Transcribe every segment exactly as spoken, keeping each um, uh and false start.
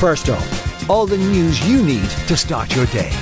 First up, all the news you need to start your day.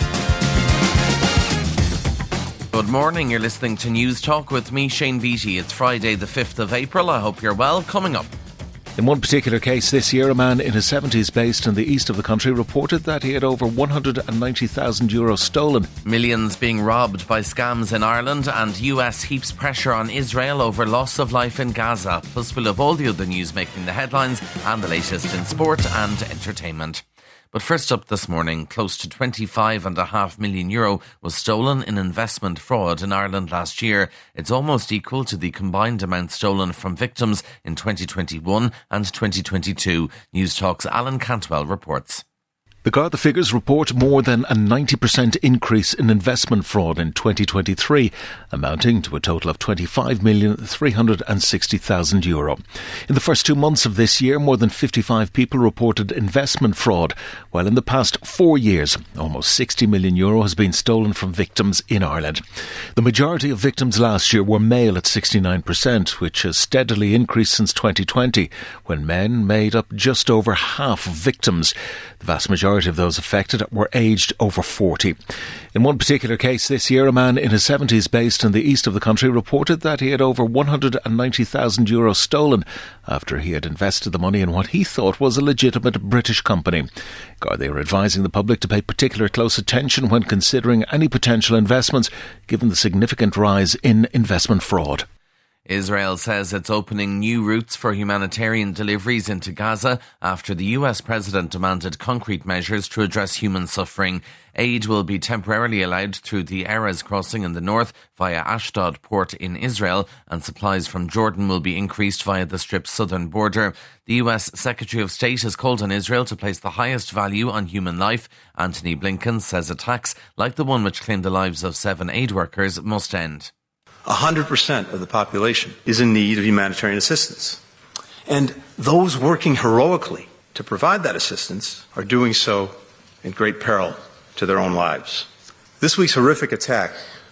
Good morning, you're listening to News Talk with me, Shane Beattie. It's Friday the fifth of April. I hope you're well. Coming up. In one particular case this year, a man in his seventies based in the east of the country reported that he had over one hundred ninety thousand euros stolen. Millions being robbed by scams in Ireland, and U S heaps pressure on Israel over loss of life in Gaza. Plus we'll have all the other news making the headlines and the latest in sport and entertainment. But first up this morning, close to twenty-five point five million euro was stolen in investment fraud in Ireland last year. It's almost equal to the combined amount stolen from victims in twenty twenty-one and twenty twenty-two. News Talk's Alan Cantwell reports. The Garda figures report more than a ninety percent increase in investment fraud in twenty twenty-three, amounting to a total of twenty-five million three hundred sixty thousand euro. In the first two months of this year, more than fifty-five people reported investment fraud, while in the past four years, almost sixty million euro has been stolen from victims in Ireland. The majority of victims last year were male at sixty-nine percent, which has steadily increased since twenty twenty, when men made up just over half of victims. The vast majority of those affected were aged over forty. In one particular case this year, a man in his seventies based in the east of the country reported that he had over one hundred ninety thousand euros stolen after he had invested the money in what he thought was a legitimate British company. Garda are advising the public to pay particular close attention when considering any potential investments, given the significant rise in investment fraud. Israel says it's opening new routes for humanitarian deliveries into Gaza after the U S president demanded concrete measures to address human suffering. Aid will be temporarily allowed through the Erez crossing in the north via Ashdod port in Israel, and supplies from Jordan will be increased via the Strip's southern border. The U S Secretary of State has called on Israel to place the highest value on human life. Antony Blinken says attacks like the one which claimed the lives of seven aid workers must end. one hundred percent of the population is in need of humanitarian assistance. And those working heroically to provide that assistance are doing so in great peril to their own lives. This week's horrific attack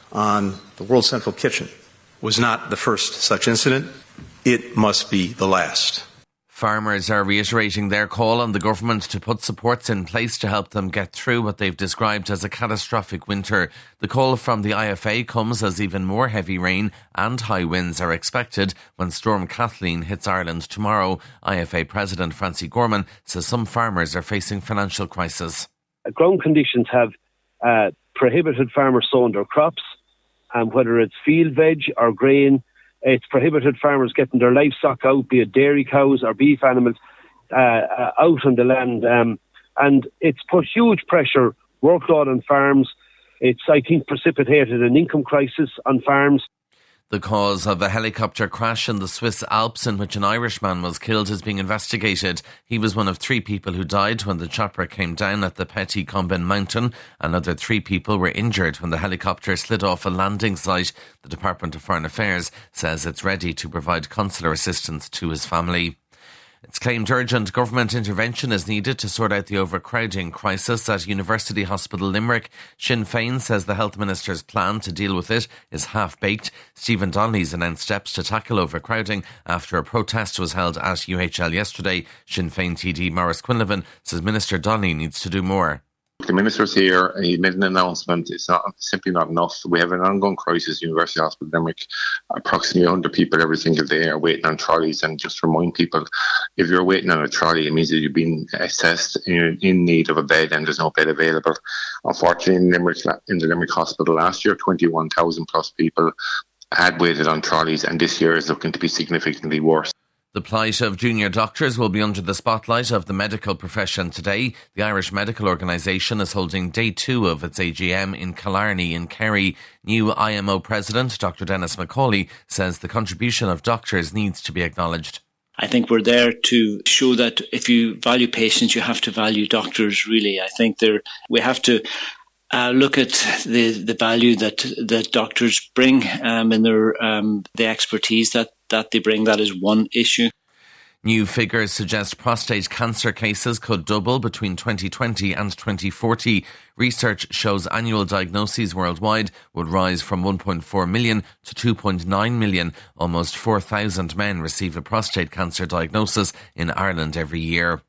on the World Central Kitchen was not the first such incident. It must be the last. Farmers are reiterating their call on the government to put supports in place to help them get through what they've described as a catastrophic winter. The call from the I F A comes as even more heavy rain and high winds are expected when Storm Kathleen hits Ireland tomorrow. I F A President Francie Gorman says some farmers are facing financial crisis. Ground conditions have uh, prohibited farmers sowing their crops, and whether it's field veg or grain, it's prohibited farmers getting their livestock out, be it dairy cows or beef animals, uh, uh, out on the land. Um, and it's put huge pressure, workload on farms. It's, I think, precipitated an income crisis on farms. The cause of a helicopter crash in the Swiss Alps in which an Irishman was killed is being investigated. He was one of three people who died when the chopper came down at the Petit Combin mountain. Another three people were injured when the helicopter slid off a landing site. The Department of Foreign Affairs says it's ready to provide consular assistance to his family. It's claimed urgent government intervention is needed to sort out the overcrowding crisis at University Hospital Limerick. Sinn Féin says the Health Minister's plan to deal with it is half-baked. Stephen Donnelly's announced steps to tackle overcrowding after a protest was held at U H L yesterday. Sinn Féin T D Maurice Quinlivan says Minister Donnelly needs to do more. The Minister's here, he made an announcement. It's not simply not enough. We have an ongoing crisis at University Hospital Limerick. Approximately one hundred people every single day are waiting on trolleys. And just to remind people, if you're waiting on a trolley, it means that you've been assessed and you're in need of a bed and there's no bed available. Unfortunately, in, Limerick, in the Limerick Hospital last year, twenty-one thousand plus people had waited on trolleys, and this year is looking to be significantly worse. The plight of junior doctors will be under the spotlight of the medical profession today. The Irish Medical Organisation is holding day two of its A G M in Killarney in Kerry. New I M O President Doctor Dennis McCauley says the contribution of doctors needs to be acknowledged. I think we're there to show that if you value patients, you have to value doctors, really. I think there we have to Uh, look at the, the value that that doctors bring um, in their um, the expertise that, that they bring. That is one issue. New figures suggest prostate cancer cases could double between twenty twenty and twenty forty. Research shows annual diagnoses worldwide would rise from one point four million to two point nine million. Almost four thousand men receive a prostate cancer diagnosis in Ireland every year.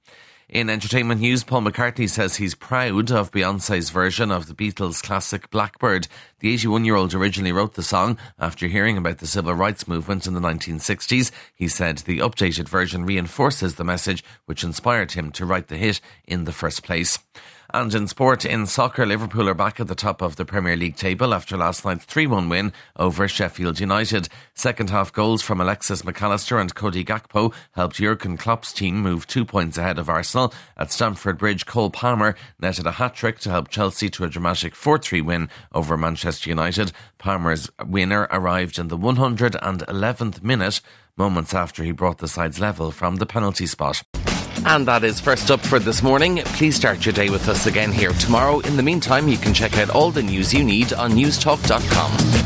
In entertainment news, Paul McCartney says he's proud of Beyoncé's version of the Beatles' classic Blackbird. The eighty-one-year-old originally wrote the song after hearing about the civil rights movement in the nineteen sixties. He said the updated version reinforces the message which inspired him to write the hit in the first place. And in sport, in soccer, Liverpool are back at the top of the Premier League table after last night's three one win over Sheffield United. Second half goals from Alexis McAllister and Cody Gakpo helped Jurgen Klopp's team move two points ahead of Arsenal. At Stamford Bridge, Cole Palmer netted a hat-trick to help Chelsea to a dramatic four three win over Manchester United. Palmer's winner arrived in the one hundred eleventh minute, moments after he brought the sides level from the penalty spot. And that is First Up for this morning. Please start your day with us again here tomorrow. In the meantime, you can check out all the news you need on newstalk dot com.